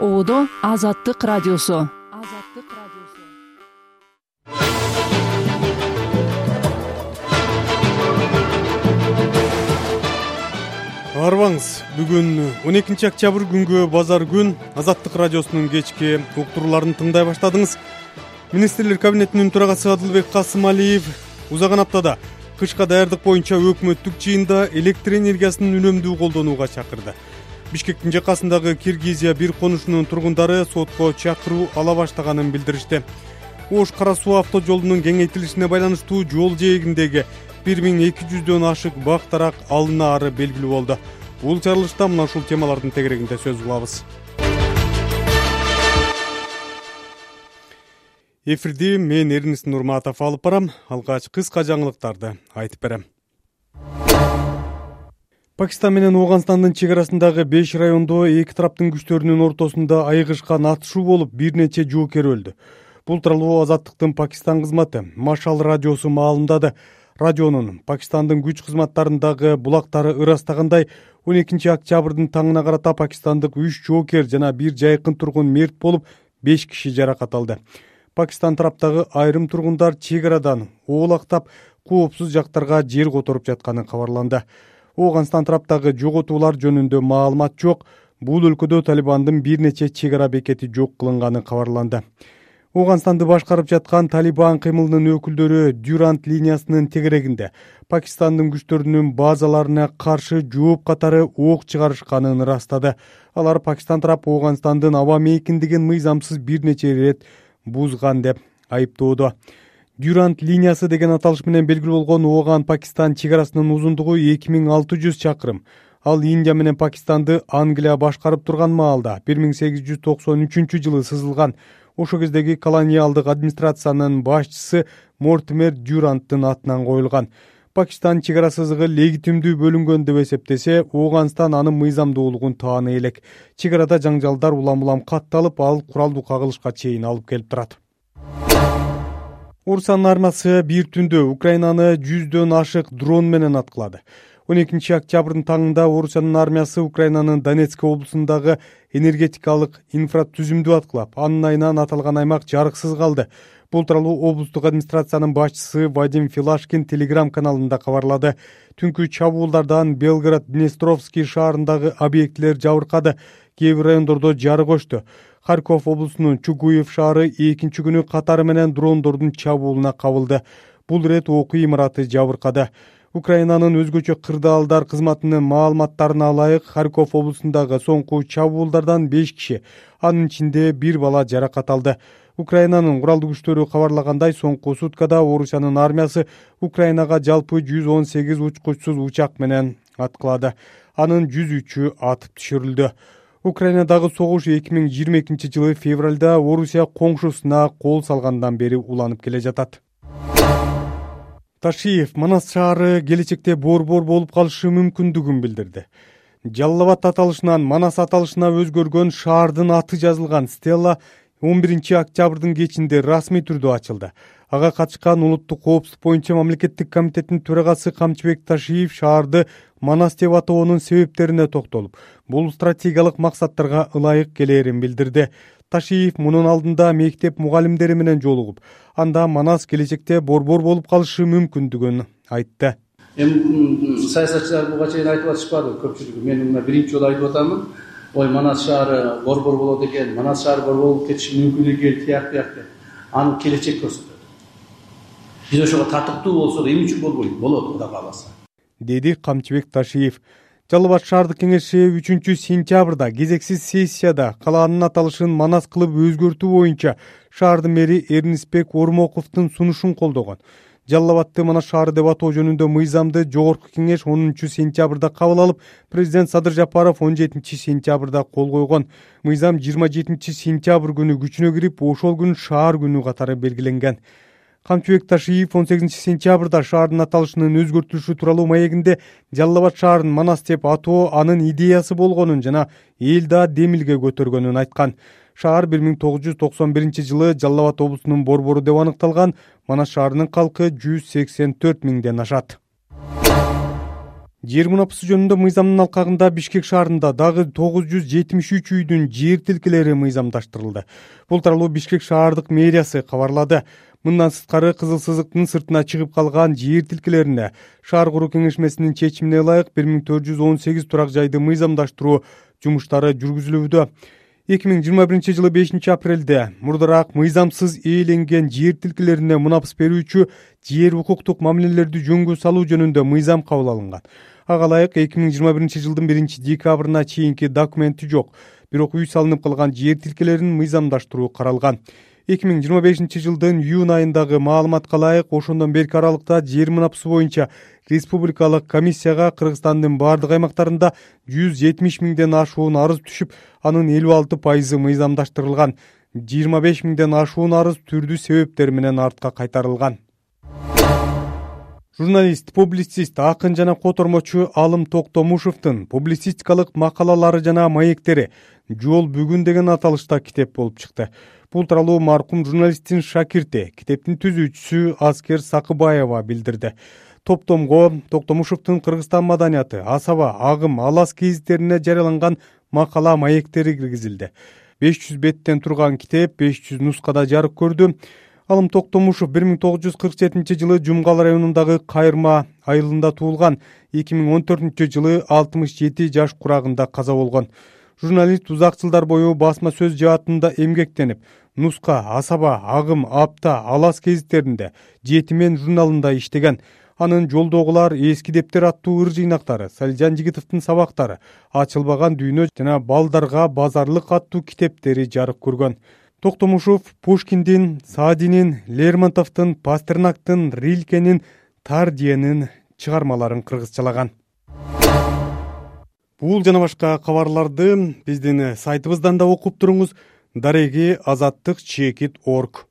Оодо Азаттык радиосу. Арбаңыз, бүгүн 12 октябрь күнгө базар күн Азаттык радиосунун кечки уктурууларын тыңдай баштадыңыз. Министрлер кабинетинин төрагасы Адылбек Касымалиев узаган аптада кышка даярдык боюнча өкмөттүк жыйында электр энергиясын үнөмдүү колдонууга чакырды. Бишкектин жакасындагы Киргизия бир конушунун тургундары сотко чакыруу ала баштаганын билдиришти. Ош-Кара суу авто жолунун кеңейтилишине байланыштуу жол жээгиндеги 1200дөн ашык бак-дарак алынаары белгилүү болду. Бул чарылышта мына ушул темалардын тегерегинде сөз кылабыз. Эфирди мен Эрнис Нурматов алып барам. Алгач кыска жаңылыктарды айтып берем. Пакистан менен Ооганстандын чек арасындагы 5 райондо эки тараптын күчтөрүнүн ортосунда айыгышкан атышуу болуп, бир нече жоокер өлдү. Бул тууралуу Азаттыктын Пакистан кызматы Машал радиосу маалымдады. Радионун Пакистандын күч кызматтарындагы булактары ырастагандай 12 октябрдын таңына карата пакистандык 3 жоокер жана бир жайкын тургун мерт болуп, 5 киши жаракат алды. Пакистан тараптагы айрым тургундар чек арадан оолактап, коопсуз жактарга жер которуп жатканы кабарланды. Ооганстан тараптагы жоготуулар жөнүндө маалымат жок. Бул өлкөдө Талибандын бир нече чек ара бекети жок кылынганы кабарланды. Ооганстанды башкарып жаткан Талибан кыймылынын өкүлдөрү Дюрант линиясынын тегерегинде Пакистандын күчтөрүнүн базаларына каршы жооп катары ок чыгарышканын ырастады. Алар Пакистан тарап Ооганстандын аба мейкиндигин мыйзамсыз бир нече ирет бузган деп айыптоодо. Дюрант линиясы деген аталыш менен белгилүү болгон Ооган-Пакистан чек арасынын узундугу 2600 чакырым. Ал Индия менен Пакистанды Англия башкарып турган маалда 1893 жылы сызылган. Ошо кездеги колониалдык администрациянын башчысы Мортимер Дюранттын атынан коюлган. Пакистан чек ара сызыгы легитимдүү бөлүнгөн деп эсептесе, Ооганстан анын мыйзамдуулугун тааны элек. Чек арада жаңжалдар улам-улам катталып, ал куралдуу кагылышка чейин алып келип турат. Орусиянын армиясы бир түндө Украинаны 100дөн ашык дрон менен аткылады. 12 октябрдын таңында Орусиянын армиясы Украинанын Донецк облусундагы энергетикалык инфратүзүмдү аткылап, анын айынан аталган аймак жарыксыз калды. Бул тууралуу облустук администрациянын башчысы Вадим Филашкин Telegram каналында кабарлады. Түнкү чабуулдардан Белгород-Днестровский шаарындагы объектилер жабыркады. Кээ бир райондордо жарык өчтү. Харьков облусунун Чугуев шаары экинчи күнү катары менен дрондордун чабуулуна кабылды. Бул ирет окуу имараты жабыркады. Украинанын өзгөчө кырдаалдар кызматынын маалыматтарына ылайык, Харьков облусундагы соңку чабуулдардан 5 киши, анын ичинде бир бала жаракат алды. Украинанын куралдуу күчтөрү кабарлагандай, соңку суткада Орусиянын армиясы Украинага жалпы 118 учкучсуз учак менен аткылады. Анын 103-ү атып түшүрүлдү. Украинадагы согуш 2022 жылы февралда Орусия коңшусуна кол салгандан бери уланып келе жатат. Ташиев Манас шаары келечекте борбор болуп калышы мүмкүндүгүн билдирди. Жалал Абад аталышынан Манас аталышына өзгөргөн шаардын аты жазылган стела 11 октябрдын кечинде расмий түрдө ачылды. Ага катышкан улуттук коопсуздук боюнча мамлекеттик комитеттин төрагасы Камчыбек Ташиев шаарды Манас деп атоонун себептерине токтолуп, бул стратегиялык максаттарга ылайык келээрин билдирди. Ташиев мунун алдында мектеп мугалимдери менен жолугуп, анда Манас келечекте борбор болуп калышы мүмкүндүгүн айтты. Саясатчылар буга чейин айтып атышпады көпчүлүгү. Мен мына биринчи жолу айтып атамын. Ой, Манас шаары борбор болот экен, Манас шаары борбор болуп кетиши мүмкүн экен, тияк деп. Аны келечек көрсөтөт. Биз ошого татыктуу болсок, эмне үчүн болбойт? Болот, Кудай кааласа. Деди Камчыбек Ташиев. Жалал Абад шаардык кеңеши 3 сентябрда кезексиз сессияда калаанын аталышын Манас кылып өзгөртүү боюнча шаардын мэри Эрнисбек Ормоковдун сунушун колдогон. Жалал Абадты Манас шаары деп атоо жөнүндө мыйзамды жогорку кеңеш 10 сентябрда кабыл алып, президент Садыр Жапаров 17 сентябрда кол койгон. Мыйзам 27 сентябрь күнү күчүнө кирип, ошол күн шаар күнү катары белгиленген. Камчыбек Ташиев 18 сентябрда шаардын аталышынын өзгөртүлүшү тууралуу маегинде Жалал Абад шаарын Манас деп атоо анын идеясы болгонун жана эл да демилге көтөргөнүн айткан. Шаар 1991 жылы Жалал Абад облусунун борбору деп аныкталган. Манас шаарынын калкы 184 миңден ашат. Жер мунапысы жөнүндө мыйзамдын алкагында Бишкек шаарында дагы 973 үйдүн жер тилкелери мыйзамдаштырылды. Бул тууралуу Бишкек шаардык мэриясы кабарлады. Мындан сырткары кызыл сызыктын сыртына чыгып калган жер тилкелерине шаар куруу кеңешмесинин чечимине ылайык 1418 турак жайды мыйзамдаштыруу жумуштары жүргүзүлүүдө. 2021 жылы 5 апрелде мурдараак мыйзамсыз ээленген жер тилкелерине мунапыс берүүчү жер укуктук мамилелерди жөнгө салуу жөнүндө мыйзам кабыл алынган. Ага ылайык 2021 жылдын 1 декабрына чейинки документи жок, бирок үй салынып калган жер тилкелерин мыйзамдаштыруу каралган. 2025 жылдын июнь айындагы маалыматка ылайык ошондон берки аралыкта жер мунапысы боюнча республикалык комиссияга Кыргызстандын бардык аймактарында 170 миңден ашуун арыз түшүп, анын 56% мыйзамдаштырылган. 25 миңден ашуун арыз түрдүү себептер менен артка кайтарылган. Журналист, публицист, акын жана котормочу Алым Токтомушевдин публицистикалык макалалары жана маектери «Жол бүгүн» деген аталышта китеп болуп чыкты. Бул тууралуу маркум журналисттин шакирти, китептин түзүүчүсү Аскер Сакыбаева билдирди. Топтомго Токтомушевдин Кыргызстан маданияты, асаба, агым, алас гезиттерине жарыяланган макала маектери киргизилди. 500 беттен турган китеп 500 нускада жарык көрдү. Алым Токтомушев 1947 жылы Жумгал районундагы Кайырма айылында туулган. 2014 жылы 67 жаш курагында каза болгон. Журналист узак жылдар бою басма сөз жаатында эмгектенип, Нуска, Асаба, Агым, Апта, Алас гезиттеринде, Жетимен журналында иштеген. Анын Жолдогулар, Эски дептер аттуу ыр жыйнактары, Салижан Жигитовдун сабактары, Ачылбаган дүйнө жана Балдарга базарлык аттуу китептери жарык көргөн. Токтомушев Пушкиндин, Саадинин, Лермонтовдун, Пастернактын, Рилкенин, Тардиенин чыгармаларын кыргызчалаган. Бул жана башка кабарларды биздин сайтыбыздан да окуп туруңуз. Дареги азаттык чекит.org.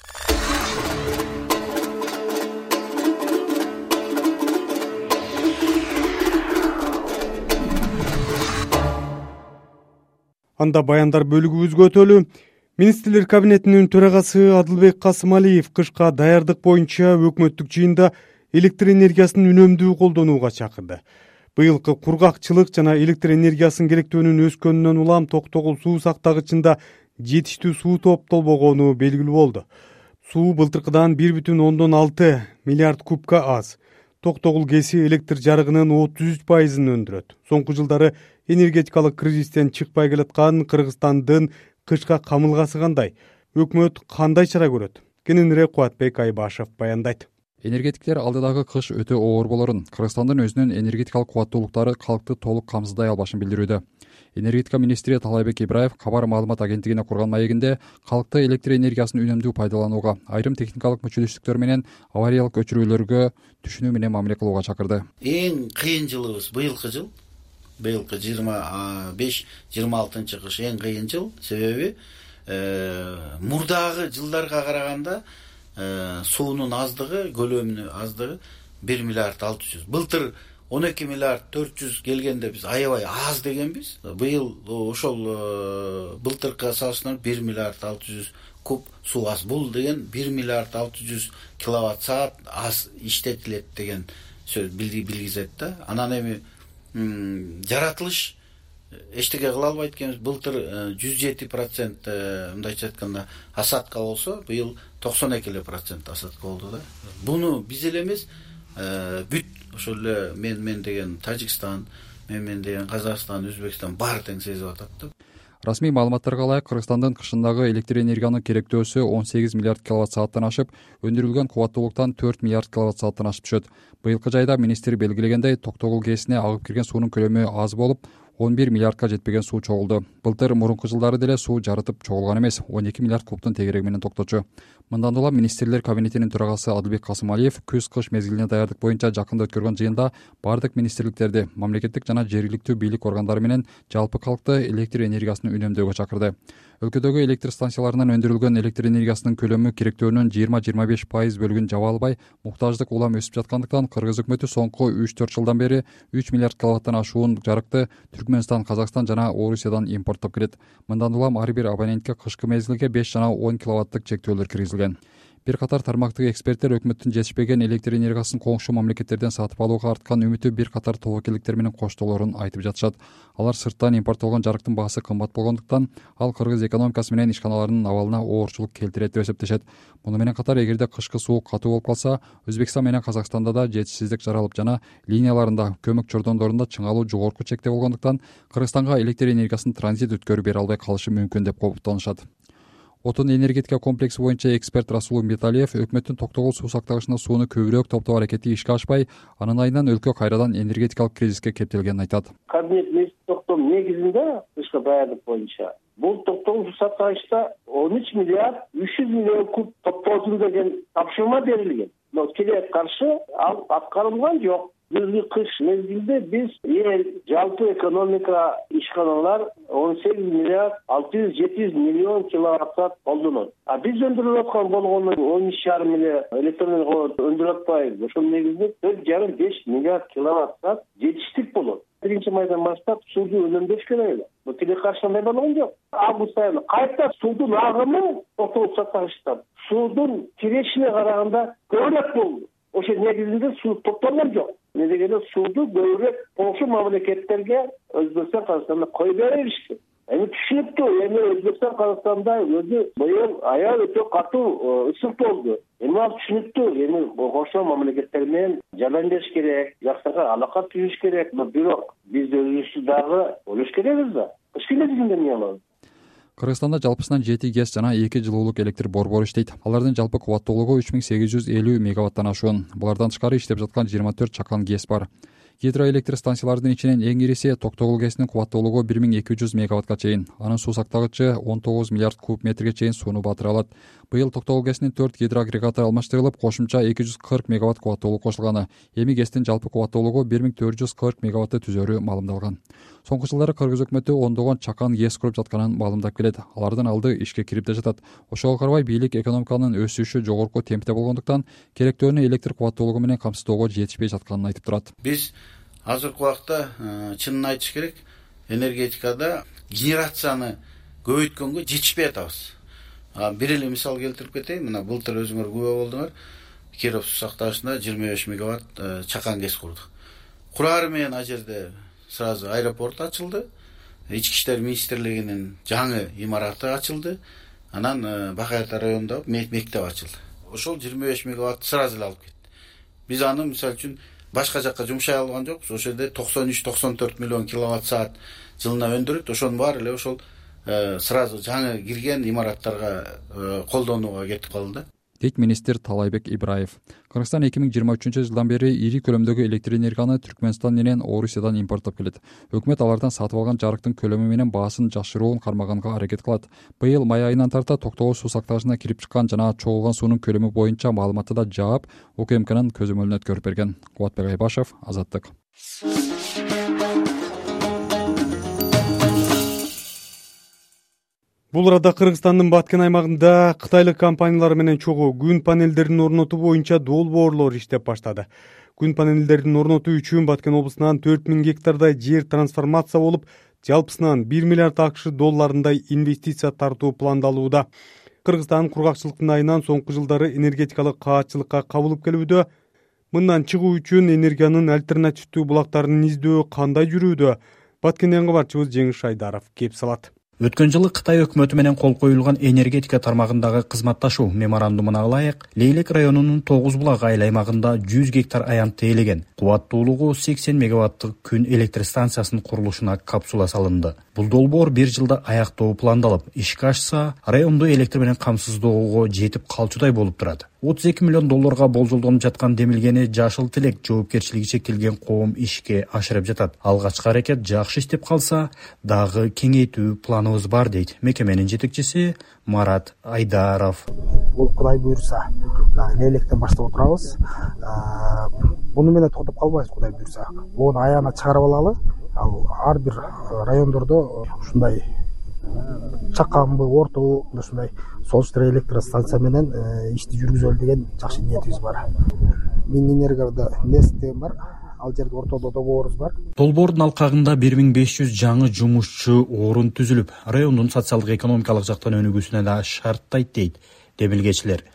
Анда баяндар бөлүгүбүзгө өтөлү. Министрлер кабинетинин төрагасы Адылбек Касымалиев кышка даярдык боюнча өкмөттүк жыйында электр энергиясын үнөмдүү колдонууга чакырды. Быйылкы кургакчылык жана электр энергиясын керектөөнүн өскөнүнөн улам Токтогул суу сактагычында жетиштүү суу топтолбогону белгилүү болду. Суу былтыркыдан 1,6 миллиард кубка аз. Токтогул КЭСи электр жарыгынын 33%-ын өндүрөт. Соңку жылдары энергетикалык кризистен чыкпай келаткан Кыргызстандын кышка камылгасы кандай? Өкмөт кандай чара көрөт? Кененирээк Кубатбек Айбашев баяндайт. Энергетиктер алдыдагы кыш өтө оор болорун, Кыргызстандын өзүнүн энергетикалык кубаттуулуктары калкты толук камсыздай албашын билдирүүдө. Энергетика министри Талайбек Ибраев Кабар маалымат агенттигине курган маегинде калкты электр энергиясын үнөмдүү пайдаланууга, айрым техникалык мүчөлүштүктөр менен авариялык өчүрүүлөргө түшүнүү менен мамиле кылууга чакырды. Эң кыйын жылыбыз быйылкы жыл. Быйылкы 25-26 кыш эң кыйын жыл. Себеби мурдагы жылдарга караганда суунун аздыгы, көлөмүнүн аздыгы 1 миллиард 600. Былтыр 12 миллиард 400 келгенде биз аябай аз дегенбиз. Быйыл ошол былтыркыга салыштырмалуу 1 миллиард 600 куб суу аз. Бул деген 1 миллиард 600 киловатт саат аз иштетилет деген сөз билгизет да. Анан эми жаратылыш эчтеке кыла албайт экенбиз. Былтыр 107% мындайча айтканда асадка болсо, быйыл 92% асадка болду да. Буну биз эле эмес, бүт ошол эле мен деген Тажикстан, мен деген Казакстан, Өзбекстан баары тең сезип атат да. Расмий маалыматтарга ылайык Кыргызстандын кышындагы электр энергиянын керектөөсү 18 миллиард киловатт сааттан ашып, өндүрүлгөн кубаттуулуктан 4 миллиард киловатт сааттан ашып түшөт. Быйылкы жайда министр белгилегендей, Токтогул КЭСине агып кирген суунун көлөмү аз болуп, 11 миллиардка жетпеген суу чогулду. Былтыр мурунку жылдары деле суу жарытып чогулган эмес, 12 миллиард кубтун тегереги менен токточу. Мындан улам министрлер кабинетинин төрагасы Адылбек Касымалиев күз-кыш мезгилине даярдык боюнча жакында өткөргөн жыйында бардык министрликтерди, мамлекеттик жана жергиликтүү бийлик органдары менен жалпы калкты электр энергиясын үнөмдөөгө чакырды. Өлкөдөгү электр станцияларынан өндүрүлгөн электр энергиясынын көлөмү керектөөнүн 20-25% бөлүгүн жаба албай, муктаждык улам өсүп жаткандыктан Кыргыз өкмөтү соңку 3-4 жылдан бери 3 миллиард киловаттан ашуун жарыкты Түркмөнстан, Казакстан жана Орусиядан импорттоп келет. Мындан улам ар бир абонентке кышкы мезгилге 5 жана 10 киловаттык чектөөлөр киргизилген. Бир катар тармактык эксперттер өкмөттүн жетишпеген электр энергиясын коңшу мамлекеттерден сатып алууга арткан үмүтү бир катар тобокелдиктер менен коштоолорун айтып жатышат. Алар сырттан импорттолгон жарыктын баасы кымбат болгондуктан ал кыргыз экономикасы менен ишканаларынын абалына оорчулук келтирет деп эсептешет. Муну менен катар эгерде кышкы суук катуу болуп калса, Өзбекстан менен Казакстанда да жетишсиздик жаралып жана линияларында көмөк чордондорунда чыңалуу жогорку чекте болгондуктан Кыргызстанга электр энергиясын транзит өткөрүп бере албай калышы мүмкүн деп кооптонушат. Отун энергетика комплекси боюнча эксперт Расул Металиев өкмөттүн Токтогул суу сактагычына сууну көбүрөөк топтоо аракети ишке ашпай, анын айынан өлкө кайрадан энергетикалык кризиске кептелгенин айтат. Кабинет министр токтом негизинде тышкы баяндык боюнча бул Токтогул суу сактагычта 13 миллиард 300 миллион куб топтоосун деген тапшырма берилген. Но келе каршы ал аткарылган жок. Бизги кыш мезгилде биз эл жалпы экономика ишканалар 18 миллиард 600-700 миллион киловатт колдонот. А биз өндүрүп аткан болгону 13,5 миллиард электроэнергия өндүрүп атпайбыз. Ошол негизинде 4,5 миллиард киловатт жетиштик болот. 1-майдан баштап сууду үнөмдөш керек эле. Бул тилекке каршындай болгон жок. Август айында кайта суудун агымы Токтогул сактагычтан суудун кирешине караганда көбүрөөк болду. Ошол негизинде суу токтолгон жок. Не дегенде сууду көбүрөөк коңшу мамлекеттерге Өзбекстан, Казакстанда коюп беришти. Эми түшүнүктүү, эми Өзбекстан, Казакстанда өзү быйыл аябай өтө катуу ысык болду. Эми ал түшүнүктүү, эми коңшу мамлекеттер менен жардам бериш керек, жакшыраак алака түзүш керек. Бирок биз өзүбүздү дагы ойлош керекпиз да. Эч кимдин эмне алабыз? Кыргызстанда жалпысынан 7 ГЭС жана 2 жылуулук электр борбору иштейт. Алардын жалпы кубаттуулугу 3850 мегаваттан ашуун. Булардан тышкары иштеп жаткан 24 чакан ГЭС бар. Гидроэлектр станцияларынын ичинен эң ириси Токтогул ГЭСинин кубаттуулугу 1200 мегаваттка чейин. Анын суу сактагычы 19 миллиард куб метрге чейин сууну батыра алат. Быйыл Токтогул ГЭСинин 4 гидроагрегаты алмаштырылып, кошумча 240 мегаватт кубаттуулук кошулган. Эми ГЭСтин жалпы кубаттуулугу 1440 мегаватты түзөрү маалымдалган. Соңку жылдары Кыргыз өкмөтү ондогон чакан ГЭС куруп жатканын маалымдап келет. Алардын алды ишке кирип да жатат. Ошого карабай бийлик экономиканын өсүшү жогорку темпте болгондуктан керектөөнү электр кубаттуулугу менен камсыздоого жетишпей жатканын айтып турат. Биз азыркы убакта чынын айтыш керек, энергетикада генерацияны көбөйткөнгө жетишпей атабыз. Бир эле мисал келтирип кетейин. Мына былтыр өзүңөр күбө болдуңар. Киров суу сактагычында 25 мегаватт чакан ГЭС курдук. Курары менен ал жерде сразу аэропорт ачылды. Ички иштер министрлигинин жаңы имараты ачылды. Анан Бакайырта районунда мектеп ачылды. Ошол 25 мегаватт сразу эле алып кетти. Биз аны мисалы үчүн башка жакка жумшай алган жокпуз. Ошол жерде 93-94 миллион киловатт саат жылына өндүрөт. Ошонун баары эле ошол сразу жаңы кирген имараттарга колдонууга кетип калды. Дейт министр Талайбек Ибраев. Кыргызстан 2023 жылдан бери ири көлөмдөгү электр энергияны Түркмөнстан менен Орусиядан импорттоп келет. Өкмөт алардан сатып алган жарыктын көлөмү менен баасын жашыруун кармаганга аракет кылат. Быйыл май айынан тарта Токтогул суу сактагычына кирип чыккан жана чогулган суунун көлөмү боюнча маалыматты да жаап, УКМКнын көзөмөлүнө өткөрүп берген. Кубатбек Айбашев, Азаттык. Бул арада Кыргызстандын Баткен аймагында кытайлык компаниялар менен чогуу күн панелдерин орнотуу боюнча долбоорлор иштеп баштады. Күн панелдерин орнотуу үчүн Баткен облусунан 4000 гектардай жер трансформация болуп, жалпысынан 1 миллиард АКШ долларындай инвестиция тартуу пландалууда. Кыргызстан кургакчылыктын айынан соңку жылдары энергетикалык каатчылыкка кабылып келүүдө. Мындан чыгуу үчүн энергиянын альтернативдүү булактарын издөө кандай жүрүүдө? Баткенден кабарчыбыз Жеңиш Айдаров кеп салат. Өткөн жылы Кытай өкмөтү менен кол коюлган энергетика тармагындагы кызматташуу меморандумуна ылайык Лейлек районунун 9 булак айыл аймагында 100 гектар аянтты ээлеген. Кубаттуулугу 80 мегаваттык күн электр станциясынын курулушуна капсула салынды. Бул долбоор 1 жылда аяктоо пландалып, ишке ашса, районду электр менен камсыздоого жетип калчудай болуп турат. 32 миллион долларга болжолдонуп жаткан демилгени Жашыл Тилек жоопкерчилиги чектелген коом ишке ашырып жатат. Алгачкы аракет жакшы иштеп калса, дагы кеңейтүү планыбыз бар дейт мекеменин жетекчиси Марат Айдаров. Бул Кудай буйрса, Лейлектен баштап отурабыз. Буну менен токтоп калбайбыз, Кудай буйрса. Буну аяна чыгарып алалы. Ал ар бир райондордо ушундай чаканбы, ортолук, ушундай солтүстүк электр станция менен ишти жүргүзөлү деген жакшы ниетибиз бар. Минэнергияда НЭС деген бар. Ал жерде ортодо долбоорубуз бар. Долбоордун алкагында 1500 жаңы жумушчу орун түзүлүп, райондун социалдык экономикалык жактан өнүгүүсүнө да шарттайт дейт демилгечилер.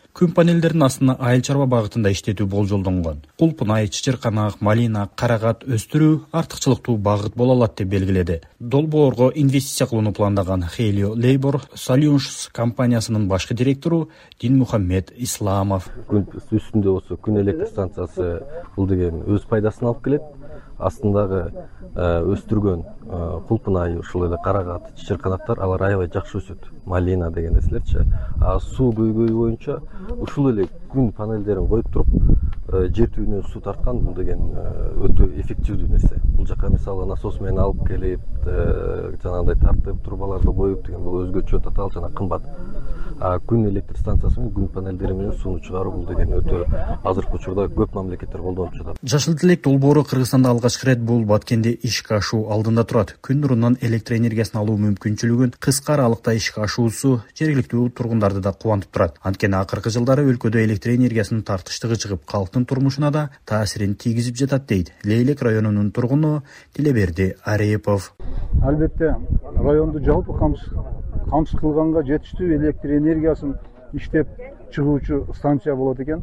күн панелдерин астына айыл чарба багытында иштетүү болжолдонгон. Кулпунай, чычырканак, малина, карагат өстүрүү артыкчылыктуу багыт боло алат деп белгиледи. Долбоорго инвестиция кылууну пландаган Helio Labor Solutions компаниясынын башкы директору Динмухаммед Исламов. Күн үстүндө болсо күн электр станциясы бул деген өз пайдасын алып келет. Астындагы өстүргөн кулпунай, ушул эле карагат, чычырканактар алар аябай жакшы өсөт. Малина деген нерселерчи. Суу көйгөйү боюнча ушул эле күн панелдерин коюп туруп жер түбүнөн суу тарткан бул деген өтө эффективдүү нерсе. Бул жака мисалы насос менен алып келип жанагындай тартып трубаларды коюп деген бул өзгөчө татаал жана кымбат. Күн электр станциясы менен күн панелдери менен сууну чыгаруу бул деген өтө азыркы учурда көп мамлекеттер колдонуп жатат. Жашыл тилек долбоору Кыргызстанда алгачкы ирет бул Баткенде ишке ашуу алдында турат. Күн нурунан электр энергиясын алуу мүмкүнчүлүгүн кыска аралыкта ишке ашуусу жергиликтүү тургундарды да кубантып турат. Анткени акыркы жылдары өлкөдө электр энергиясынын тартыштыгы чыгып, калктын турмушуна да таасирин тийгизип жатат дейт Лейлек районунун тургуну Тилеберди Арепов. Албетте районду жалпы камсыз кылганга жетиштүү электр энергиясын иштеп чыгуучу станция болот экен.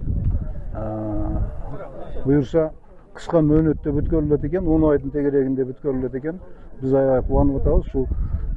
Буюрса кыска мөөнөттө бүткөрүлөт экен, 10 айдын тегерегинде бүткөрүлөт экен. Биз аябай кубанып атабыз. Ушул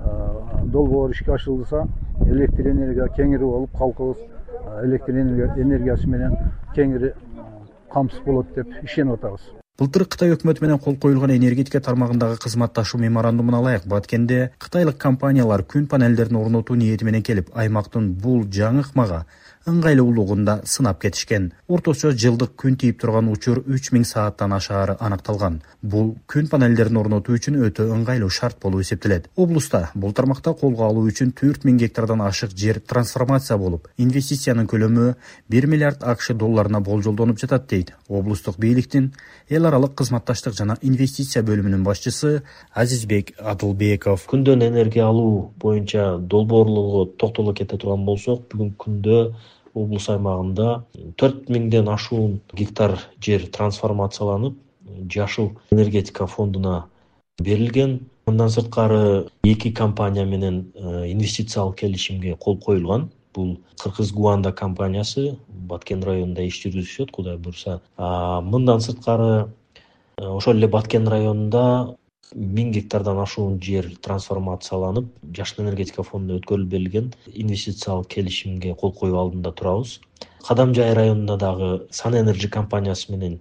долбоор ишке ашырылса, электр энергия кеңири болуп, калкыбыз электр энергиясы менен кеңири камсыз болот деп ишенип атабыз. Былтыр Кытай өкмөтү менен кол коюлган энергетика тармагындагы кызматташуу меморандумуна ылайык Баткенде кытайлык компаниялар күн панелдерин орнотуу ниети менен келип, аймактын бул жаңы ыкмага ыңгайлуулугунда сынап кетишкен. Орточо жылдык күн тийип турган учур 3000 сааттан ашаары аныкталган. Бул күн панелдерин орнотуу үчүн өтө ыңгайлуу шарт болуп эсептелет. Облуста бул тармакта колго алуу үчүн 4000 гектардан ашык жер трансформация болуп, инвестициянын көлөмү 1 миллиард АКШ долларына болжолдонуп жатат дейт облустук бийликтин эл аралык кызматташтык жана инвестиция бөлүмүнүн башчысы Азизбек Адылбеков. Күндөн энергия алуу боюнча долбоорлорго токтоло кете турган болсок, бүгүнкү күндө облус аймагында 4000ден ашуун гектар жер трансформацияланып, жашыл энергетика фондуна берилген. Мындан сырткары 2 компания менен инвестициялык келишимге кол коюлган. Бул Кыргыз Гуанда компаниясы Баткен районунда иш жүргүзүшөт, Кудай буйрса. Мындан сырткары ошол эле Баткен районунда 1000 гектардан ашуун жер трансформацияланып, жашыл энергетика фондуна өткөрүлүп берилген инвестициялык келишимге кол коюу алдында турабыз. Кадамжай районунда дагы Сан Энерджи компаниясы менен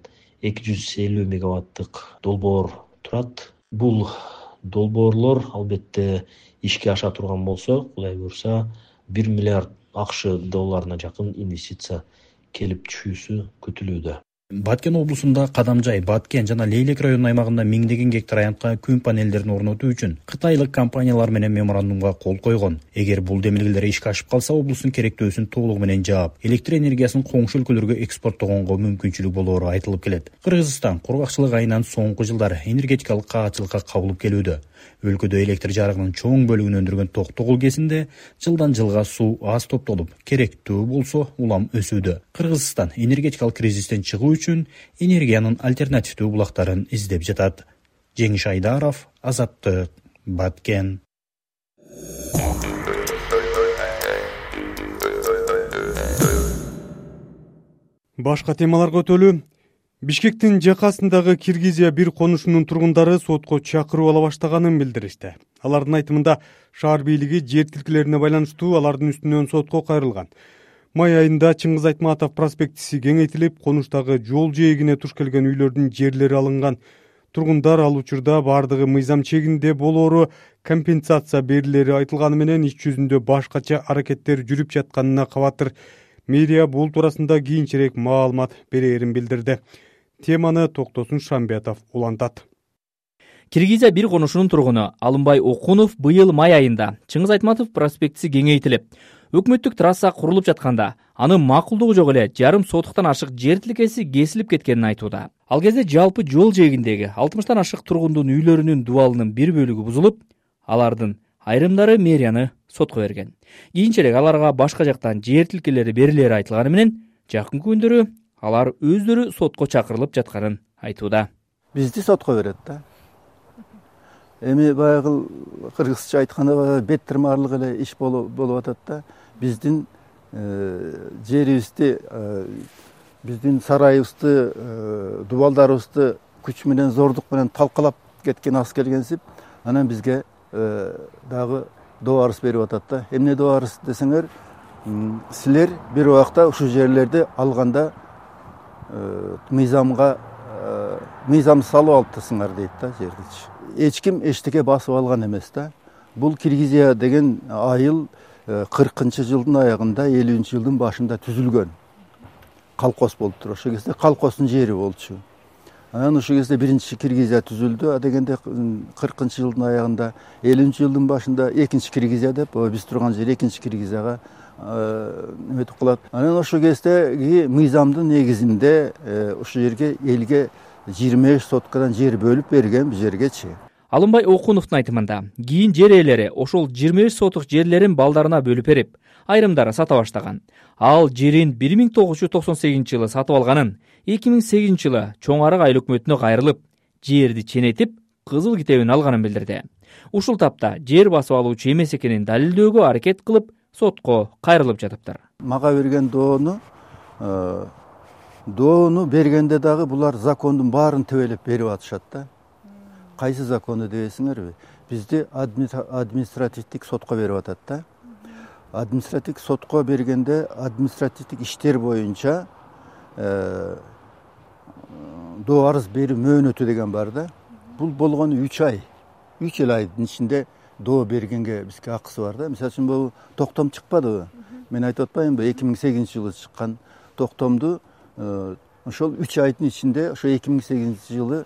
250 мегаваттык долбоор турат. Бул долбоорлор албетте ишке аша турган болсо, Кудай буйрса, 1 миллиард АКШ долларына жакын инвестиция келип түшүүсү күтүлүүдө. Баткен облусунда Кадамжай, Баткен жана Лейлек районунун аймагында миңдеген гектар аянтка күн панелдерин орнотуу үчүн кытайлык компаниялар менен меморандумга кол койгон. Эгер бул демилгелер ишке ашып калса, облустун керектөөсүн толугу менен жаап, электр энергиясын коңшу өлкөлөргө экспорттогонго мүмкүнчүлүк болоору айтылып келет. Кыргызстан кургакчылык айынан соңку жылдары энергетикалык каатчылыкка кабылып келүүдө. Өлкөдө электр жарыгынын чоң бөлүгүн өндүргөн Токтогул кезинде жылдан жылга суу аз топтолуп, керектүү болсо улам өсүүдө. Кыргызстан энергетикалык кризистен чыгуу үчүн энергиянын альтернативдүү булактарын издеп жатат. Жеңиш Айдаров, Азаттык, Баткен. Башка темаларга өтөлү. Бишкектин жакасындагы Киргизия бир конушунун тургундары сотко чакыруу ала баштаганын билдиришти. Алардын айтымында шаар бийлиги жер тилкелерине байланыштуу алардын үстүнөн сотко кайрылган. Май айында Чыңгыз Айтматов проспектиси кеңейтилип, конуштагы жол жээгине туш келген үйлөрдүн жерлери алынган. Тургундар ал учурда бардыгы мыйзам чегинде болоору компенсация берилери айтылганы менен иш жүзүндө башкача аракеттер жүрүп жатканына кабатыр. Мэрия бул туурасында кийинчерээк маалымат берерин билдирди. Теманы Токтосун Шамбетов улантат. Киргизия бир конушунун тургуну Алымбай Окунов быйыл май айында Чыңгыз Айтматов проспектиси кеңейтилип, өкмөттүк трасса курулуп жатканда анын макулдугу жок эле жарым сотуктан ашык жер тилкеси кесилип кеткенин айтууда. Ал кезде жалпы жол жээгиндеги 60тан ашык тургундун үйлөрүнүн дубалынын бир бөлүгү бузулуп, алардын айрымдары мэрияны сотко берген. Кийинчерээк аларга башка жактан жер тилкелери берилери айтылганы менен, жакынкы күндөрү алар өздөрү сотко чакырылып жатканын айтууда. Бизди сотко берет да. Эми баягы кыргызча айтканда беттирмарлык эле иш болуп атат да. Биздин жерибизди биздин сарайыбызды дубалдарыбызды күч менен зордук менен талкалап кеткен ас келгенсип анан бизге дагы доо арыз берип атат да. Эмне доо арыз десеңер, силер бир убакта ушул жерлерди алганда мыйзам салып алыптырсыңар дейт да жердичи. Эч ким эчтеке басып алган эмес да. Бул Киргизия деген айыл 40-жылдын аягында, 50-жылдын башында түзүлгөн. Колхоз болуптур. Ошол кезде колхоздун жери болчу. Анан ошол кезде биринчи Киргизия түзүлдү. А дегенде 40-жылдын аягында, 50-жылдын башында экинчи Киргизия деп, биз турган жер экинчи Киргизияга эметип калат. Анан ошол кездеги мыйзамдын негизинде ошол жерге элге 25 соткадан жер бөлүп берген бул жергечи. Алымбай Окуновдун айтымында, кийин жер ээлери ошол 25 сотук жерлерин балдарына бөлүп берип, айрымдары сата баштаган. Ал жерин 1998-жылы сатып алганын, 2008-жылы чоң арык айыл өкмөтүнө кайрылып, жерди ченетип, кызыл китебин алганын билдирди. Ушул тапта жер басып алуучу эмес экенин далилдөөгө аракет кылып, сотко кайрылып жатыптыр. Мага берген доону бергенде дагы булар закондун баарын тебелеп берип атышат да. Кайсы закону дебесиңерби? Бизди административдик сотко берип атат да. Административдик сотко бергенде административдик иштер боюнча доо арыз берүү мөөнөтү деген бар да. Бул болгону 3 ай. 3 айдын ичинде доо бергенге бизге акысы бар да. Мисалы үчүн бул токтом чыкпадыбы? Мен айтып атпаймынбы? 2008-жылы чыккан токтомду ошол 3 айдын ичинде ошо 2008-жылы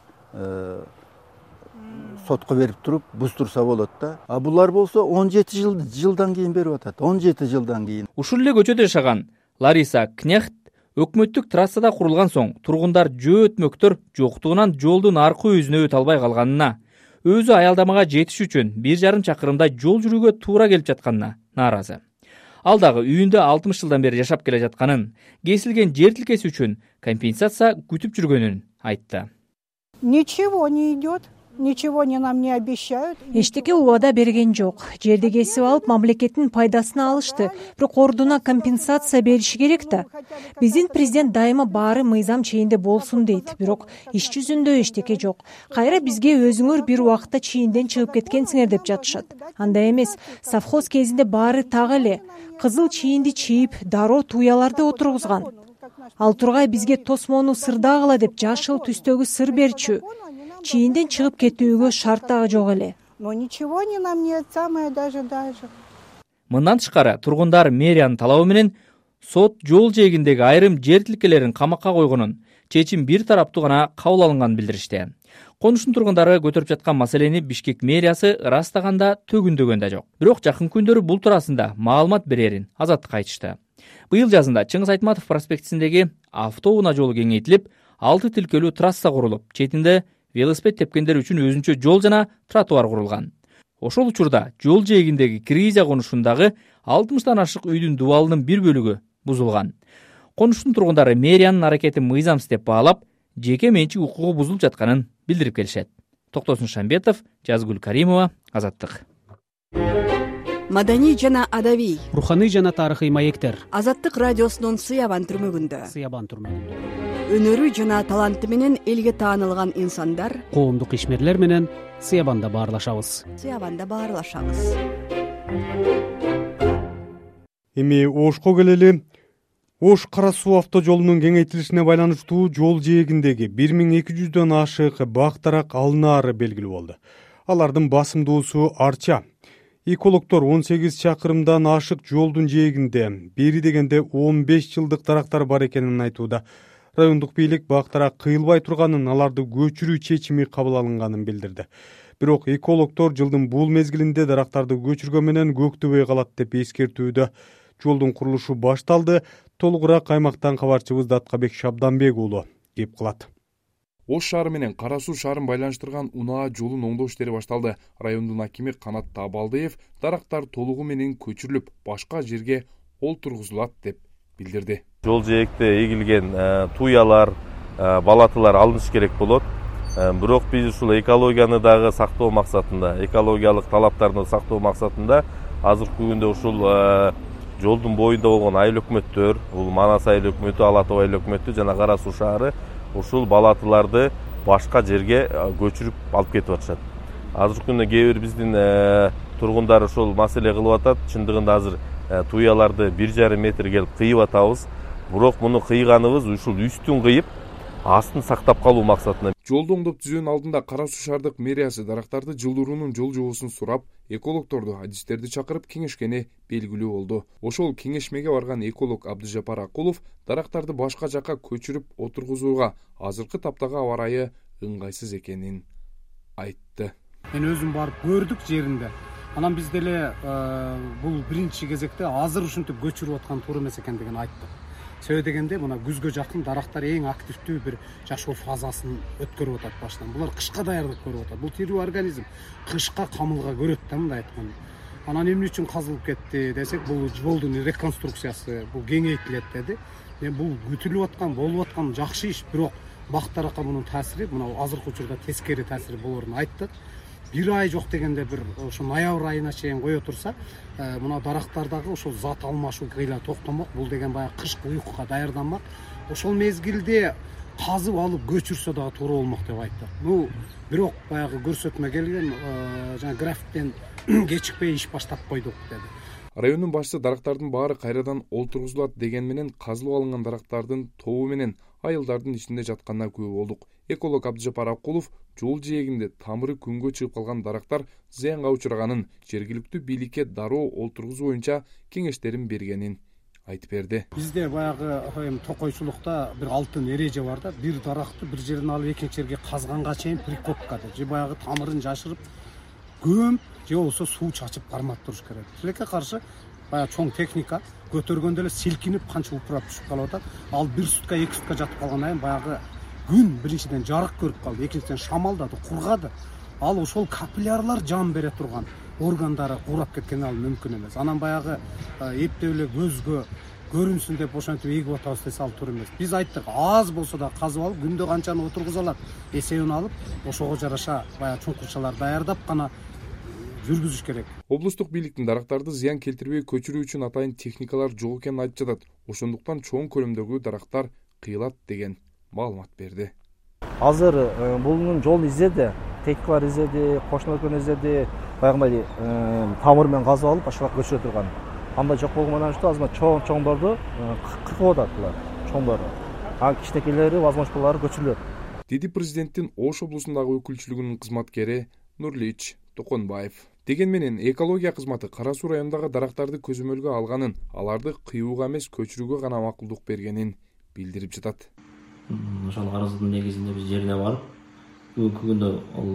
сотко берип туруп буздурса болот да. А булар болсо 17 жылдан кийин берип атат. 17 жылдан кийин. Ушул эле көчөдө жашаган Лариса Княхт өкмөттүк трассада курулган соң тургундар жөө өтмөктөр жоктугунан жолдун аркы өзүнө өтө албай калганына, өзү аялдамага жетиш үчүн 1,5 чакырымдай жол жүрүүгө туура келип жатканына нааразы. Ал дагы үйүндө 60 жылдан бери жашап келе жатканын, кесилген жер тилкеси үчүн компенсация күтүп жүргөнүн айтты. Ничего не идет. Ничего нам не обещают. Эчтеке убада берген жок. Жерди кесип алып, мамлекеттин пайдасына алышты. Бирок ордуна компенсация бериши керек да. Биздин президент дайыма баары мыйзам чейинде болсун дейт. Бирок иш жүзүндө эчтеке жок. Кайра бизге өзүңөр бир убакытта чейинден чыгып кеткенсиңер деп жатышат. Андай эмес, совхоз кезинде баары так эле. Кызыл чийинди чийип, дароо туяларды отургузган. Ал тургай бизге тосмону сырдагыла деп жашыл түстөгү сыр берчү. Чийинден чыгып кетүүгө шарт дагы жок эле. Но ничего не нам не самое даже. Мындан тышкары тургундар мэриянын талабы менен сот жол жээгиндеги айрым жер тилкелерин камакка койгонун, чечим бир тараптуу гана кабыл алынганын билдиришти. Конуштун тургундары көтөрүп жаткан маселени Бишкек мэриясы ырастаганда төгүндөгөн да жок. Бирок жакын күндөрү бул туурасында маалымат берерин Азаттыкка айтышты. Быйыл жазында Чыңгыз Айтматов проспектисиндеги автоунаа жолу кеңейтилип, 6 тилкелүү трасса курулуп, четинде велосипед тепкендер үчүн өзүнчө жол жана тротуар курулган. Ошол учурда жол жээгиндеги Киргизия конушундагы 60тан ашык үйдүн дубалынын бир бөлүгү бузулган. Конуштун тургундары мэриянын аракетин мыйзамсыз деп баалап, жеке менчик укугу бузулуп жатканын билдирип келишет. Токтосун Шамбетов, Жазгүл Каримова, Азаттык. Маданий жана адабий, руханий жана тарыхый маектер. Азаттык радиосунун Сыябан түрмөгүндө. Өнөрү жана таланты менен элге таанылган инсандар, коомдук ишмерлер менен Сыябанда баарлашабыз. Эми Ошко келели. Ош Кара суу автожолунун кеңейтилишине байланыштуу жол жээгиндеги 1200дөн ашык бактарак алынаары белгилүү болду. Алардын басымдуусу арча. Экологдор 18 чакырымдан ашык жолдун жээгинде бери дегенде 15 жылдык дарактар бар экенин айтууда. Райондук бийлик бактарак кыйылбай турганын, аларды көчүрүү чечими кабыл алынганын билдирди. Бирок экологдор жылдын бул мезгилинде дарактарды көчүргөн менен көктөбөй калат деп эскертүүдө. Жолдун курулушу башталды. Толугураак аймактан кабарчыбыз Даткабек Шабданбек уулу кеп кылат. Ош шаары менен Кара суу шаарын байланыштырган унаа жолун оңдоо иштери башталды. Райондун акими Канат Табалдыев дарактар толугу менен көчүрүлүп, башка жерге олтургузулат деп билдирди. Жол жээкте эгилген туялар, балатылар алыныш керек болот. Бирок биз ушул экологияны дагы сактоо максатында, экологиялык талаптарды сактоо максатында азыркы күндө ушул жолдун боюнда болгон айыл өкмөттөр, бул Манас айыл өкмөтү, Ала Тоо айыл өкмөтү жана Кара Суу шаары ушул балатыларды башка жерге көчүрүп алып кетип атышат. Азыркы күндө кээ бир биздин тургундар ошол маселе кылып атат. Чындыгында азыр туяларды 1,5 метр келип кыйып атабыз. Бирок муну кыйганыбыз ушул үстүн кыйып, астын сактап калуу максатында. Жолду оңдоп түзүүнүн алдында Кара Суу шаардык мэриясы дарактарды жылдыруунун жол жобосун сурап, экологторду, адистерди чакырып кеңешкени белгилүү болду. Ошол кеңешмеге барган эколог Абдыжапар Акулов дарактарды башка жакка көчүрүп отургузууга азыркы таптагы аба ырайы ыңгайсыз экенин айтты. Мен өзүм барып көрдүк жеринде. Анан биз деле бул биринчи кезекте азыр ушинтип көчүрүп аткан туура эмес экендигин айттык. Себеби дегенде мына күзгө жакын дарактар эң активдүү бир жашоо фазасын өткөрүп атат баштан. Булар кышка даярдык көрүп атат. Бул тирүү организм кышка камылга көрөт да, мындай айтканда. Анан эмне үчүн казылып кетти десек, бул жолдун реконструкциясы, бул кеңейтилет деди. Бул күтүлүп аткан, болуп аткан жакшы иш, бирок бактаракка мунун таасири, мына азыркы учурда тескери таасири болорун айттык. Бир ай жок дегенде бир ошо ноябрь айына чейин кое турса, мына дарактардагы ошол зат алмашуу кыйла токтомок. Бул деген баягы кышкы уйкуга даярданмак. Ошол мезгилде казып алып көчүрсө дагы туура болмок деп айттык. Бул бирок баягы көрсөтмө келген, жана графиктен кечикпей иш баштап койдук деди. Райондун башчысы дарактардын баары кайрадан олтургузулат деген менен казылып алынган дарактардын тобу менен айылдардын ичинде жатканына күбө болдук. Эколог Абдыжапар Акулов жол жээгинде тамыры күнгө чыгып калган дарактар зыянга учурганын, жергиликтүү бийликке дароо олтургузуу боюнча кеңештерин бергенин айтып берди. Бизде баягы токойчулукта бир алтын эреже бар да, бир даракты бир жерден алып экинчи жерге казганга чейин прикопка деп, же баягы тамырын жашырып көмүп, же болбосо суу чачып кармап туруш керек. Тилекке каршы баягы чоң техника көтөргөндө эле силкинип канча упурап түшүп калып атат. Ал 1 сутка 2 сутка жатып калгандан кийин баягы күн биринчиден жарык көрүп калды, экинчиден шамалдады, кургады. Ал ошол капиллярлар жан бере турган органдары курап кеткен ал мүмкүн эмес. Анан баягы эптеп эле көзгө көрүнсүн деп ошентип эгип атабыз десе ал туура эмес. Биз айттык, аз болсо да казып алып, күндө канчаны отургуза алат эсебин алып, ошого жараша баягы чуңкурчалар даярдап гана жүргүзүш керек. Облустук бийликтин дарактарды зыян келтирбей көчүрүү үчүн атайын техникалар жок экенин айтып жатат. Ошондуктан чоң көлөмдөгү дарактар кыйылат деген маалымат берди. Азыр булунун жолун издеди, техникалар издеди, кошуна өлкөнү издеди, баягындай тамыр менен казып алып башкаларга көчүрө турган. Андай жок болгондон үчүн азыр чоңдорду кыркып атат булар, чоңдору. А кичинекейлери возможностьлары көчүрүлөт. Деди президенттин Ош облусундагы өкүлчүлүгүнүн кызматкери Нурлич Токонбаев. Деген менен экология кызматы Кара Суу районундагы дарактарды көзөмөлгө алганын, аларды кыюуга эмес көчүрүүгө гана макулдук бергенин билдирип жатат. Ошол арыздын негизинде биз жерине барып, бүгүнкү күндө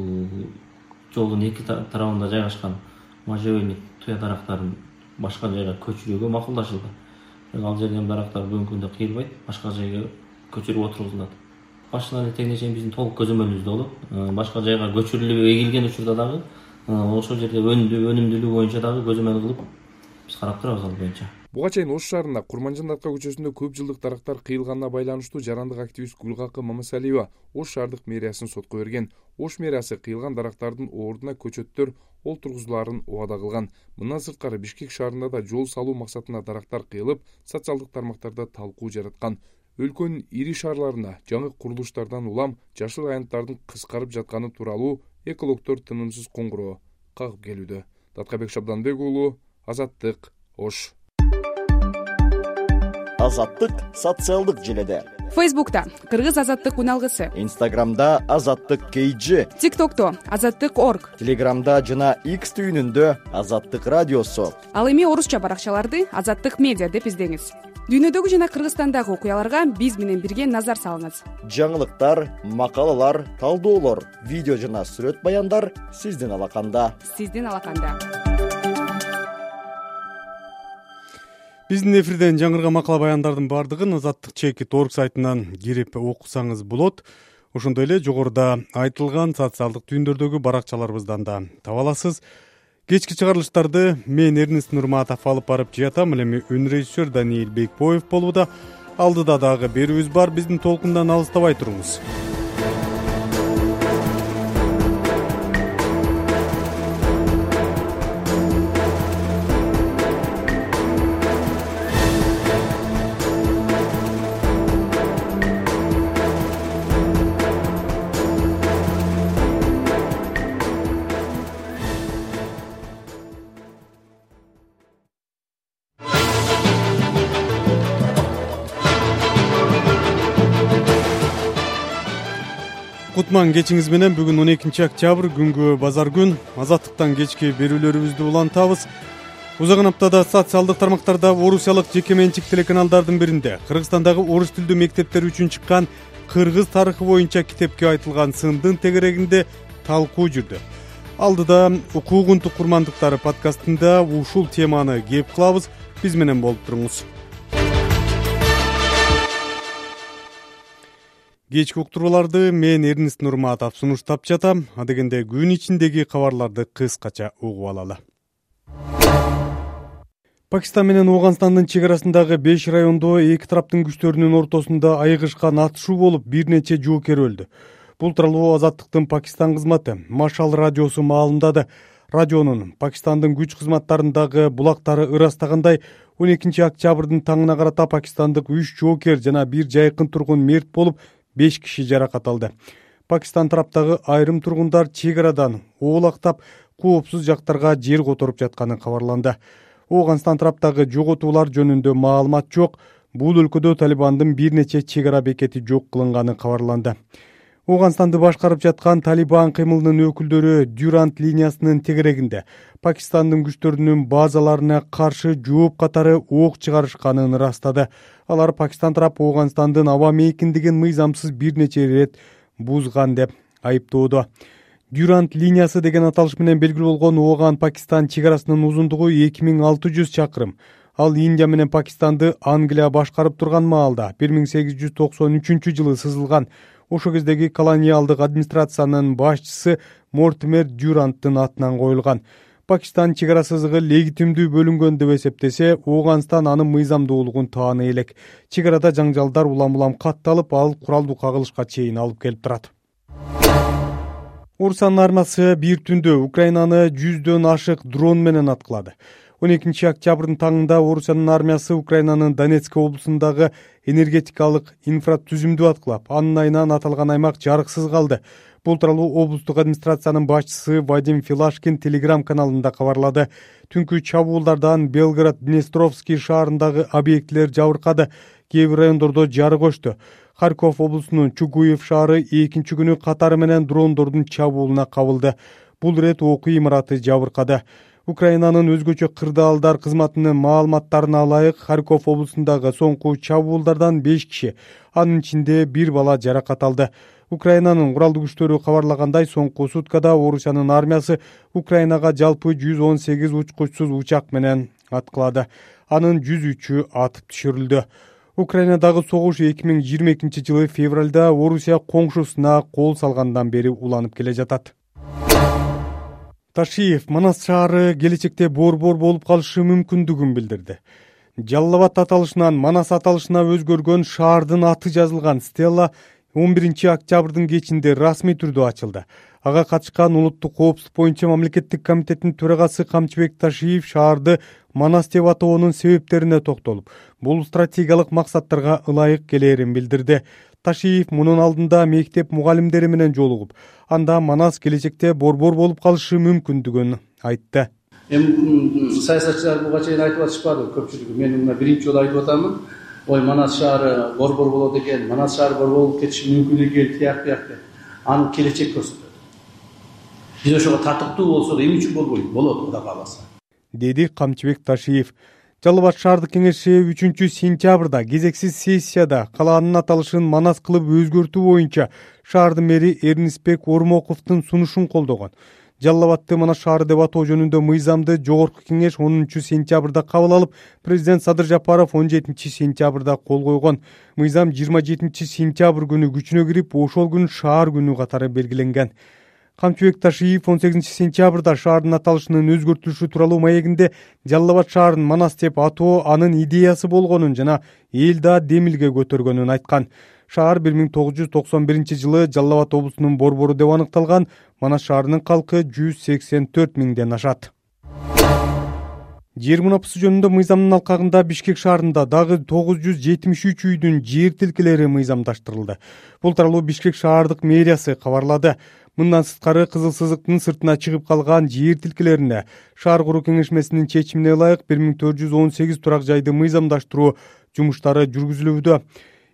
жолдун эки тарабында жайгашкан можжевельник туя дарактарын башка жайга көчүрүүгө макулдашылды. Ал жерден дарактар бүгүнкү күндө кыйылбайт, башка жайга көчүрүп отургузулат. Башынан эле тегине чейин биздин толук көзөмөлүбүздө болот. Башка жайга көчүрүлүп эгилген учурда дагы ошол жерде өнүмдүүлүгү боюнча дагы көзөмөл кылып биз карап турабыз ал боюнча. Буга чейин Ош шаарында Курманжан Датка көчөсүндө көп жылдык дарактар кыйылганына байланыштуу жарандык активист Гүлгакы Мамасалиева Ош шаардык мэриясын сотко берген. Ош мэриясы кыйылган дарактардын ордуна көчөттөр олтургузуларын убада кылган. Мындан сырткары Бишкек шаарында да жол салуу максатында дарактар кыйылып, социалдык тармактарда талкуу жараткан. Өлкөнүн ири шаарларында жаңы курулуштардан улам жашыл аянттардын кыскарып жатканы тууралуу экологтор тынымсыз коңгуроо кагып келүүдө. Таткабек Шабданбек уулу, Азаттык, Ош. Азаттык социалдык желеде. Фейсбукта Кыргыз азаттык уналгысы. Инстаграмда Азаттык KG. ТикТокто Азаттык.org. Телеграмда жана X түйүнүндө Азаттык радиосу. Ал эми орусча баракчаларды Азаттык медиа деп издеңиз. Дүйнөдөгү жана Кыргызстандагы окуяларга биз менен бирге назар салыңыз. Жаңылыктар, макалалар, талдоолор, видео жана сүрөт баяндар сиздин алаканда. Биздин эфирден жаңырган макала баяндардын бардыгын Азаттык.org сайтынан кирип окусаңыз болот. Ошондой эле жогоруда айтылган социалдык түйүндөрдөгү баракчаларыбыздан да таба аласыз. Кечки чыгарылыштарды мен Эрнест Нурматов алып барып жатам. Эми үн режиссер Даниил Бекбоев болууда. Алдыда дагы берүүбүз бар. Биздин толкундан алыстабай туруңуз. кутман кечиңиз менен. Бүгүн 12 октябрь күнгө базар күн. Азаттыктан кечки берүүлөрүбүздү улантабыз. Узаган аптада социалдык тармактарда орусиялык жеке менчик телеканалдардын биринде Кыргызстандагы орус тилдүү мектептер үчүн чыккан кыргыз тарыхы боюнча китепке айтылган сындын тегерегинде талкуу жүрдү. Алдыда укугун тукурмандыктары подкастында ушул теманы кеп кылабыз. Биз менен болуп туруңуз. Кечки уктурууларды мен Эрнест Нурматов сунуштап жатам. Адегенде күн ичиндеги кабарларды кыскача угуп алалы. Пакистан менен Ооганстандын чек арасындагы 5 райондо эки тараптын күчтөрүнүн ортосунда айыгышкан атышуу болуп, бир нече жоокер өлдү. Бул тууралуу Азаттыктын Пакистан кызматы Машал радиосу маалымдады. Радионун Пакистандын күч кызматтарындагы булактары ырастагандай 12 октябрдын таңына карата пакистандык 3 жоокер жана бир жайкын тургун мерт болуп, 5 киши жаракат алды. Пакистан тараптагы айрым тургундар чек арадан оолактап, коопсуз жактарга жер которуп жатканы кабарланды. Ооганстан тараптагы жоготуулар жөнүндө маалымат жок. Бул өлкөдө Талибандын бир нече чек ара бекети жок кылынганы кабарланды. Ооганстанды башкарып жаткан Талибан кыймылынын өкүлдөрү Дюрант линиясынын тегерегинде Пакистандын күчтөрүнүн базаларына каршы жооп катары ок чыгарышканын ырастады. Алар Пакистан тарап Ооганстандын аба мейкиндигин мыйзамсыз бир нече ирет бузган деп айыптоодо. Дюрант линиясы деген аталыш менен белгилүү болгон Ооган-Пакистан чек арасынын узундугу 2600 чакырым. Ал Индия менен Пакистанды Англия башкарып турган маалда 1893 жылы сызылган. Ошо кездеги колониалдык администрациянын башчысы Мортимер Дюранттын атынан коюлган. Пакистан чек ара сызыгы легитимдүү бөлүнгөн деп эсептесе, Ооганстан анын мыйзамдуулугун тааны элек. Чек арада жаңжалдар улам-улам катталып, ал куралдуу кагылышка чейин алып келип турат. Орусиянын армиясы бир түндө Украинаны 100дөн ашык дрон менен аткылады. 12 октябрдын таңында Орусиянын армиясы Украинанын Донецк облусундагы энергетикалык инфратүзүмдү аткылап, анын айынан аталган аймак жарыксыз калды. Бул тууралуу облустук администрациянын башчысы Вадим Филашкин Telegram каналында кабарлады. Түнкү чабуулдардан Белгород-Днестровский шаарындагы объектилер жабыркады. Кээ бир райондордо жарык өчтү. Харьков облусунун Чугуев шаары экинчи күнү катары менен дрондордун чабуулуна кабылды. Бул ирет окуу имараты жабыркады. Украинанын өзгөчө кырдаалдар кызматынын маалыматтарына ылайык, Харьков облусундагы соңку чабуулдардан 5 киши, анын ичинде бир бала жаракат алды. Украинанын куралдуу күчтөрү кабарлагандай, соңку суткада Орусиянын армиясы Украинага жалпы 118 учкучсуз учак менен аткылады. Анын 103-ü атып түшүрүлдү. Украинадагы согуш 2022 жылы февралда Орусия коңшусуна кол салгандан бери уланып келе жатат. Ташиев Манас шаары келечекте борбор болуп калышы мүмкүндүгүн билдирди. Жалал Абад аталышынан Манас аталышына өзгөргөн шаардын аты жазылган стела 11 октябрдын кечинде расмий түрдө ачылды. Ага катышкан улуттук коопсуздук боюнча мамлекеттик комитеттин төрагасы Камчыбек Ташиев шаарды Манас деп атоонун себептерине токтолуп, бул стратегиялык максаттарга ылайык келээрин билдирди. Ташиев мунун алдында мектеп мугалимдери менен жолугуп, анда Манас келечекте борбор болуп калышы мүмкүндүгүн айтты. Саясатчылар буга чейин айтып атышпады көпчүлүгү. Мен мына биринчи жолу айтып атамын. Ой, Манас шаары борбор болот экен, Манас шаары борбор болуп кетиши мүмкүн экен, тияк. Аны келечек көрсөтөт. Биз ошого татыктуу болсо да эмне үчүн болбойт? Болот, Кудай кааласа. Деди Камчыбек Ташиев. Жалал Абад шаардык кеңеши 3 сентябрда кезексиз сессияда калаанын аталышын Манас кылып өзгөртүү боюнча шаардын мэри Эрнисбек Ормоковдун сунушун колдогон. Жалал Абадты Манас шаары деп атоо жөнүндө мыйзамды жогорку кеңеш 10 сентябрда кабыл алып, президент Садыр Жапаров 17 сентябрда кол койгон. Мыйзам 27 сентябрь күнү күчүнө кирип, ошол күн шаар күнү катары белгиленген. Камчыбек Ташиев 18 сентябрда шаардын аталышынын өзгөртүлүшү тууралуу маегинде Жалал Абад шаарын Манас деп атоо анын идеясы болгонун жана эл да демилге көтөргөнүн айткан. Шаар 1991 жылы Жалал Абад облусунун борбору деп аныкталган. Манас шаарынын калкы 184 миңден ашат. Жер мунапысы жөнүндө мыйзамдын алкагында Бишкек шаарында дагы 973 үйдүн жер тилкелери мыйзамдаштырылды. Бул тууралуу Бишкек шаардык мэриясы кабарлады. Мындан сырткары кызыл сызыктын сыртына чыгып калган жер тилкелерине шаар куруу кеңешмесинин чечимине ылайык 1418 турак жайды мыйзамдаштыруу жумуштары жүргүзүлүүдө.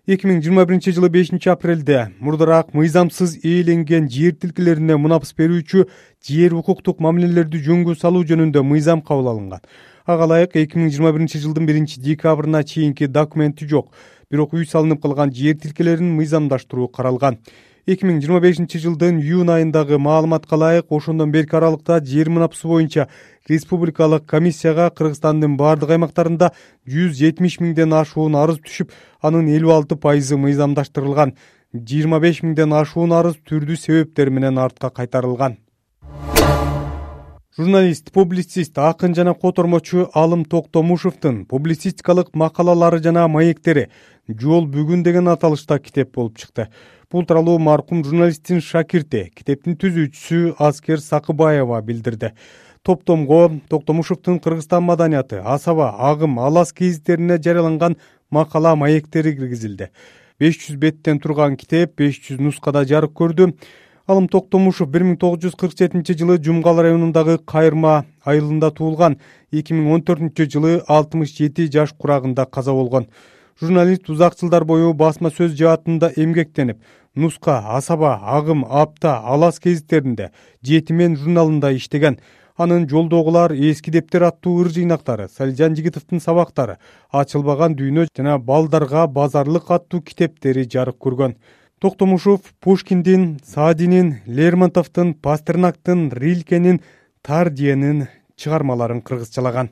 2021 жылы 5 апрелде мурдараак мыйзамсыз ээленген жер тилкелерине мунапыс берүүчү жер укуктук мамилелерди жөнгө салуу жөнүндө мыйзам кабыл алынган. Ага ылайык 2021 жылдын 1 декабрына чейинки документи жок, бирок үй салынып калган жер тилкелерин мыйзамдаштыруу каралган. 2025 жылдын июнь айындагы маалыматка ылайык ошондон берки аралыкта жер мунапысы боюнча республикалык комиссияга Кыргызстандын бардык аймактарында 170 миңден ашуун арыз түшүп, анын 56% мыйзамдаштырылган. 25 миңден ашуун арыз түрдүү себептер менен артка кайтарылган. Журналист, публицист, акын жана котормочу Алым Токтомушевдин публицистикалык макалалары жана маектери «Жол бүгүн» деген аталышта китеп болуп чыкты. Бул тууралуу маркум журналисттин шакирти, китептин түзүүчүсү Аскер Сакыбаева билдирди. Топтомго Токтомушевдин Кыргызстан маданияты, асаба, агым, алас гезиттерине жарыяланган макала маектери киргизилди. 500 беттен турган китеп 500 нускада жарык көрдү. Алым Токтомушев 1947 жылы Жумгал районундагы Кайырма айылында туулган, 2014 жылы 67 жаш курагында каза болгон. Журналист узак жылдар бою басма сөз жаатында эмгектенип, Нуска, Асаба, Агым, Апта, Алас гезиттеринде, Жетимен журналында иштеген. Анын Жолдогулар, Эски дептер аттуу ыр жыйнактары, Салижан Жигитовдун сабактары, Ачылбаган дүйнө жана Балдарга базарлык аттуу китептери жарык көргөн. Токтомушев Пушкиндин, Саадинин, Лермонтовдун, Пастернактын, Рилкенин, Тардиенин чыгармаларын кыргызчалаган.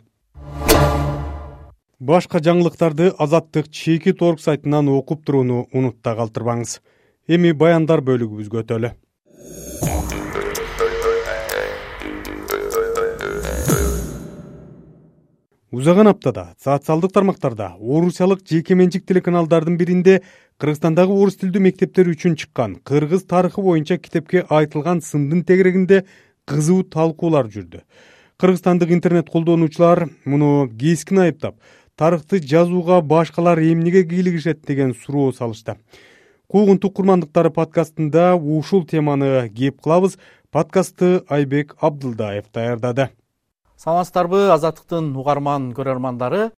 Башка жаңылыктарды Азаттык Чеки.org сайтынан окуп турууну унутта калтырбаңыз. Эми баяндар бөлүгүбүзгө өтөлү. Узаган аптада социалдык тармактарда орусиялык жеке менчик телеканалдардын биринде Кыргызстандагы орус тилдүү мектептер үчүн чыккан кыргыз тарыхы боюнча китепке айтылган сындын тегерегинде кызуу талкуулар жүрдү. Кыргызстандык интернет колдонуучулар муну кескин айыптап, тарыхты жазууга башкалар эмнеге кийлигишет деген суроо салышты. Куугунтук курмандыктары подкастында ушул теманы кеп кылабыз. Подкастты Айбек Абдылдаев даярдады. Саламатсыздарбы, Азаттыктын угарман көрөрмандары.